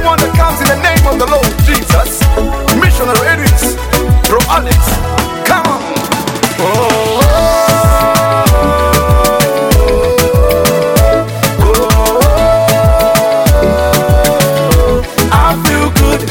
Everyone that comes in the name of the Lord Jesus. Missionary Edwins, Bro Alex, come on. I feel good.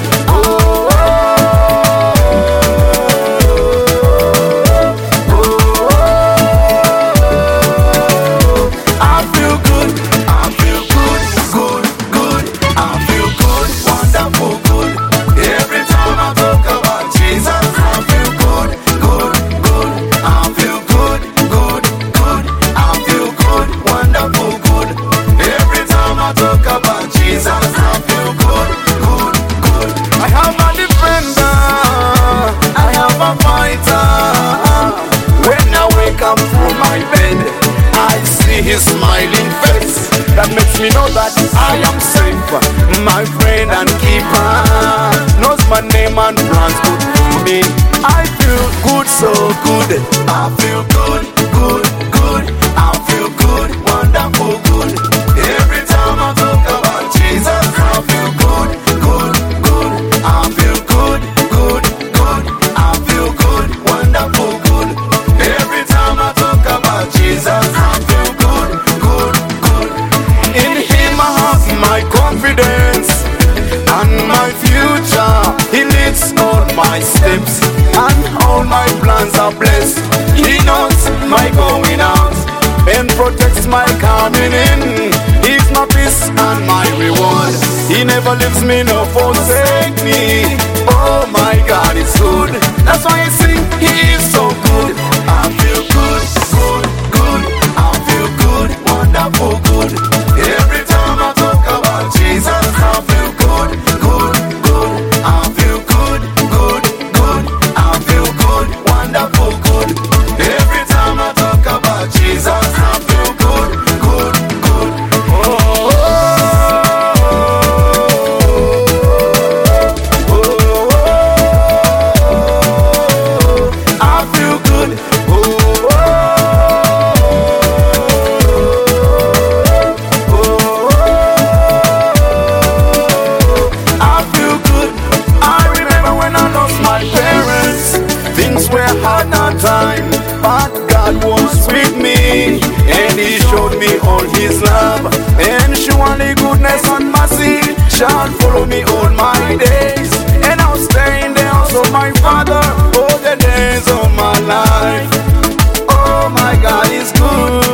I feel good. I feel good. Good, good. I feel good. Wonderful good. Every time I talk about Jesus, I feel good. Good, good. I feel good. Good, good. I feel good. Wonderful good. Every time I talk about Jesus, I feel good. Good, good. I have a defender. I have a fighter. When I wake up from my bed, I see his smiling face. That makes me know that I am safe. My friend and keeper knows my name and plans good for me. I feel good, so good. I feel good, good, good. I feel good, wonderful good. Every time I talk about Jesus, I feel good, good, good. I feel good, good, good. I feel good, wonderful good. Every time I talk about Jesus, I feel good, good, good. In him I have my confidence and my future. He leads all my steps and all my plans are blessed. He knows my going out and protects my coming in. He's my peace and my reward. He never leaves me nor forsake me. Oh my God, it's good. That's why I sing, he is so good. I feel good, good, good. I feel good, wonderful good. Every time I talk about Jesus, I feel good, good, good. I feel good, good, good. I feel good, wonderful good. Every time I talk about Jesus, I feel good, good, good. I feel good. I feel good. I remember when I lost my parents. Things were hard at time, but God was with me, and He showed me all His love. And surely goodness and mercy shall follow me all my days, and I'll stay in the house of my Father all the days of my life. Oh my God is good.